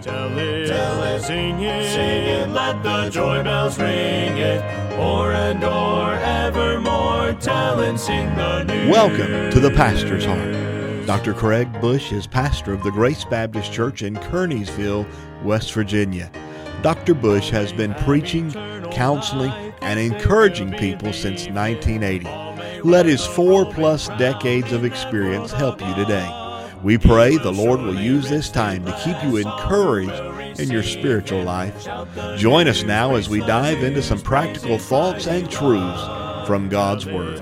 Tell it, sing it, let the joy bells ring it, o'er and o'er evermore, tell and sing the news. Welcome to the Pastor's Heart. Dr. Craig Bush is pastor of the Grace Baptist Church in Kearneysville, West Virginia. Dr. Bush has been preaching, counseling, and encouraging people since 1980. Let his 4+ decades of experience help you today. We pray the Lord will use this time to keep you encouraged in your spiritual life. Join us now as we dive into some practical thoughts and truths from God's Word.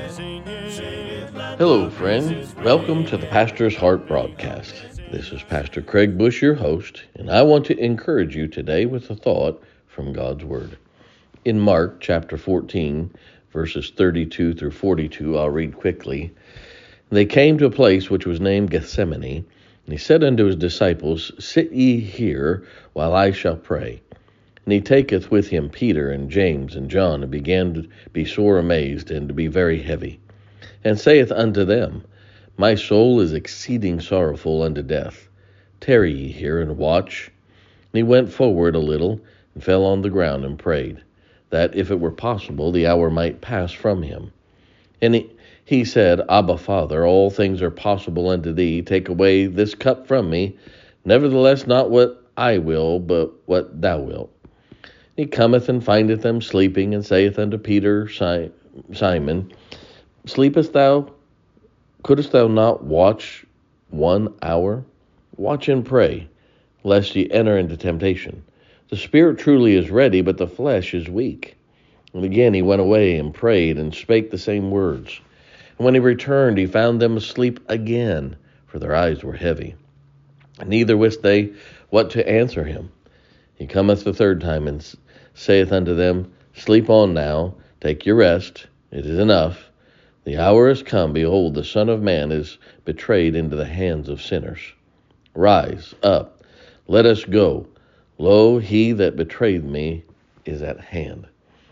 Hello, friend. Welcome to the Pastor's Heart broadcast. This is Pastor Craig Bush, your host, and I want to encourage you today with a thought from God's Word. In Mark chapter 14, verses 32 through 42, I'll read quickly. They came to a place which was named Gethsemane, and he said unto his disciples, Sit ye here, while I shall pray. And he taketh with him Peter and James and John, and began to be sore amazed, and to be very heavy, and saith unto them, My soul is exceeding sorrowful unto death. Tarry ye here, and watch. And he went forward a little, and fell on the ground, and prayed, that if it were possible, the hour might pass from him. And he said, Abba, Father, all things are possible unto thee. Take away this cup from me. Nevertheless, not what I will, but what thou wilt. He cometh and findeth them sleeping, and saith unto Peter, Simon, Sleepest thou? Couldst thou not watch 1 hour? Watch and pray, lest ye enter into temptation. The spirit truly is ready, but the flesh is weak. And again he went away and prayed, and spake the same words. And when he returned, he found them asleep again, for their eyes were heavy. Neither wist they what to answer him. He cometh the third time, and saith unto them, Sleep on now, take your rest, it is enough. The hour is come, behold, the Son of Man is betrayed into the hands of sinners. Rise up, let us go. Lo, he that betrayed me is at hand.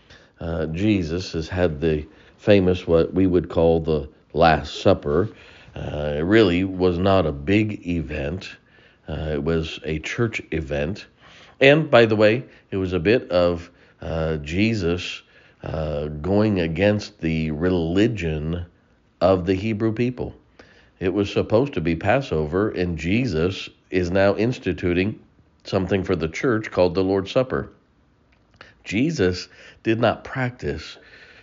Jesus has had the famous, what we would call the Last Supper. It really was not a big event. It was a church event. And, by the way, it was a bit of Jesus going against the religion of the Hebrew people. It was supposed to be Passover, and Jesus is now instituting something for the church called the Lord's Supper. Jesus did not practice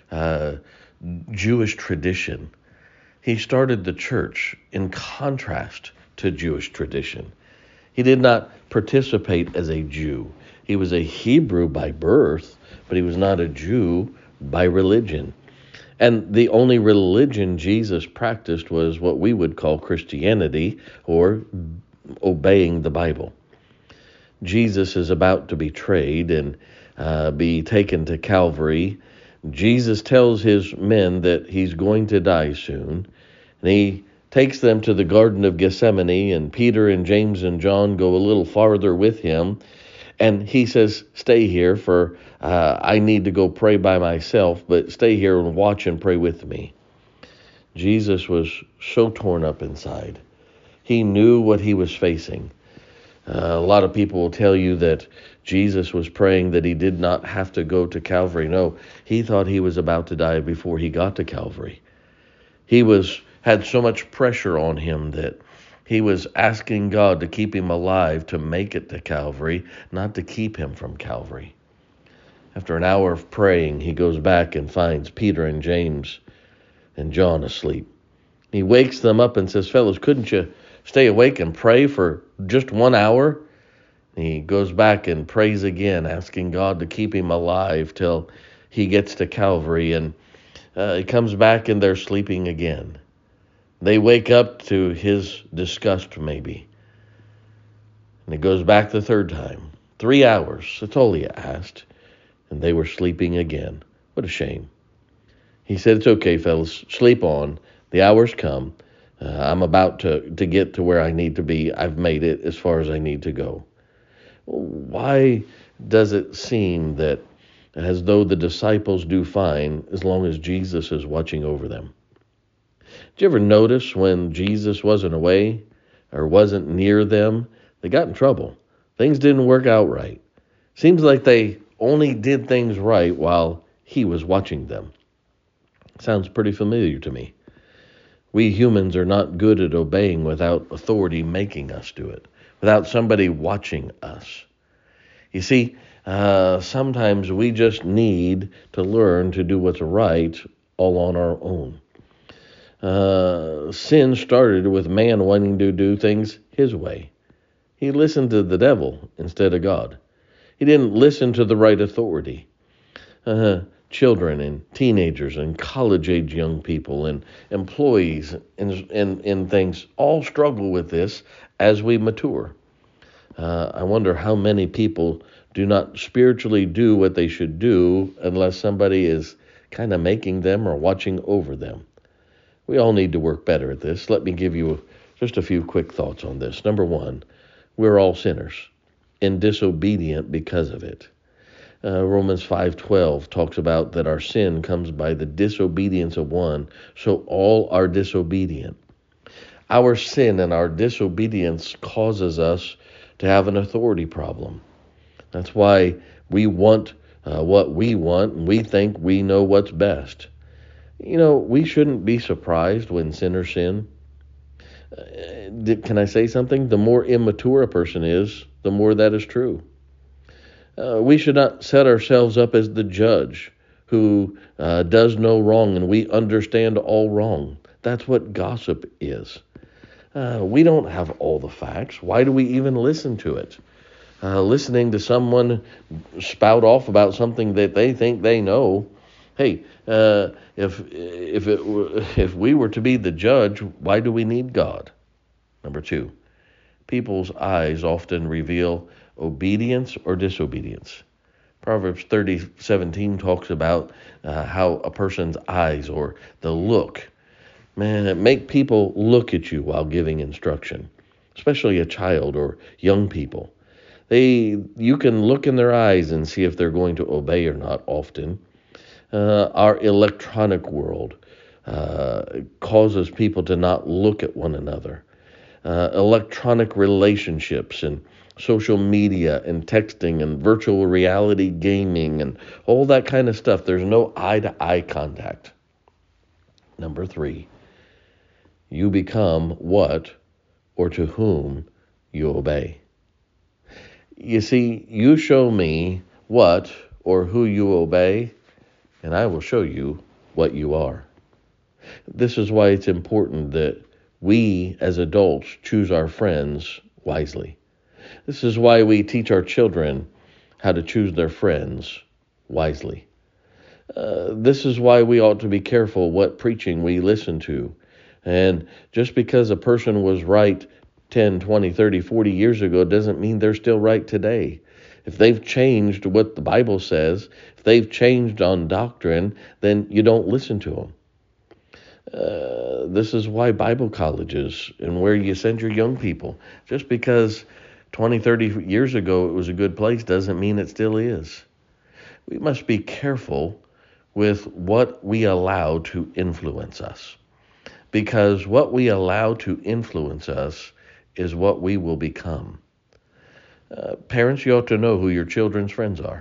Jewish tradition. He started the church in contrast to Jewish tradition. He did not participate as a Jew. He was a Hebrew by birth, but he was not a Jew by religion. And the only religion Jesus practiced was what we would call Christianity, or obeying the Bible. Jesus is about to be betrayed and be taken to Calvary. Jesus tells his men that he's going to die soon, and he takes them to the Garden of Gethsemane, and Peter and James and John go a little farther with him, and he says, Stay here, for I need to go pray by myself, but stay here and watch and pray with me. Jesus was so torn up inside. He knew what he was facing. A lot of people will tell you that Jesus was praying that he did not have to go to Calvary. No, he thought he was about to die before he got to Calvary. He had so much pressure on him that he was asking God to keep him alive to make it to Calvary, not to keep him from Calvary. After an hour of praying, he goes back and finds Peter and James and John asleep. He wakes them up and says, Fellows, couldn't you stay awake and pray for just 1 hour? He goes back and prays again, asking God to keep him alive till he gets to Calvary. And he comes back and they're sleeping again. They wake up to his disgust, maybe. And he goes back the third time. 3 hours, that's all he asked. And they were sleeping again. What a shame. He said, It's okay, fellas, sleep on. The hour's come. I'm about to get to where I need to be. I've made it as far as I need to go. Why does it seem that as though the disciples do fine as long as Jesus is watching over them? Did you ever notice when Jesus wasn't away or wasn't near them, they got in trouble? Things didn't work out right. Seems like they only did things right while he was watching them. Sounds pretty familiar to me. We humans are not good at obeying without authority making us do it, without somebody watching us. You see, sometimes we just need to learn to do what's right all on our own. Sin started with man wanting to do things his way. He listened to the devil instead of God. He didn't listen to the right authority. Children and teenagers and college-age young people and employees and things all struggle with this as we mature. I wonder how many people do not spiritually do what they should do unless somebody is kind of making them or watching over them. We all need to work better at this. Let me give you just a few quick thoughts on this. Number one, we're all sinners and disobedient because of it. Romans 5:12 talks about that our sin comes by the disobedience of one, so all are disobedient. Our sin and our disobedience causes us to have an authority problem. That's why we want what we want, and we think we know what's best. We shouldn't be surprised when sinners sin. Can I say something? The more immature a person is, the more that is true. We should not set ourselves up as the judge who does no wrong and we understand all wrong. That's what gossip is. We don't have all the facts. Why do we even listen to it? Listening to someone spout off about something that they think they know. Hey, if we were to be the judge, why do we need God? Number two, people's eyes often reveal obedience or disobedience. Proverbs 30:17 talks about how a person's eyes or the look, make people look at you while giving instruction, especially a child or young people. You can look in their eyes and see if they're going to obey or not often. Our electronic world causes people to not look at one another. Electronic relationships and social media and texting and virtual reality gaming and all that kind of stuff. There's no eye-to-eye contact. Number three, you become what or to whom you obey. You see, you show me what or who you obey, and I will show you what you are. This is why it's important that we as adults choose our friends wisely. This is why we teach our children how to choose their friends wisely. This is why we ought to be careful what preaching we listen to. And just because a person was right 10, 20, 30, 40 years ago doesn't mean they're still right today. If they've changed what the Bible says, if they've changed on doctrine, then you don't listen to them. This is why Bible colleges and where you send your young people. Just because 20, 30 years ago it was a good place doesn't mean it still is. We must be careful with what we allow to influence us, because what we allow to influence us is what we will become. Parents, you ought to know who your children's friends are.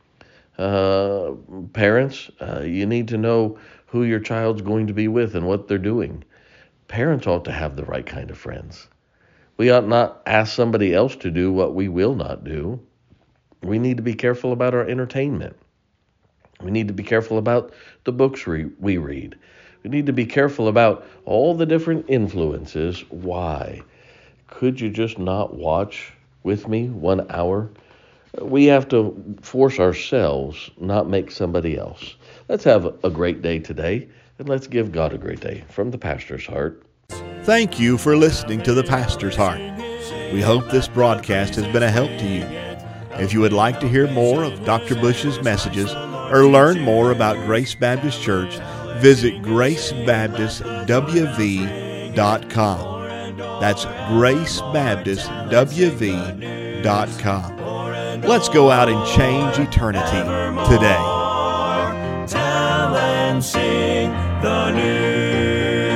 Parents, you need to know who your child's going to be with and what they're doing. Parents ought to have the right kind of friends. We ought not ask somebody else to do what we will not do. We need to be careful about our entertainment. We need to be careful about the books we read. We need to be careful about all the different influences. Why? Could you just not watch with me 1 hour? We have to force ourselves, not make somebody else. Let's have a great day today, and let's give God a great day. From the Pastor's Heart. Thank you for listening to The Pastor's Heart. We hope this broadcast has been a help to you. If you would like to hear more of Dr. Bush's messages or learn more about Grace Baptist Church, visit gracebaptistwv.com. That's gracebaptistwv.com. Let's go out and change eternity today. Tell and sing the news.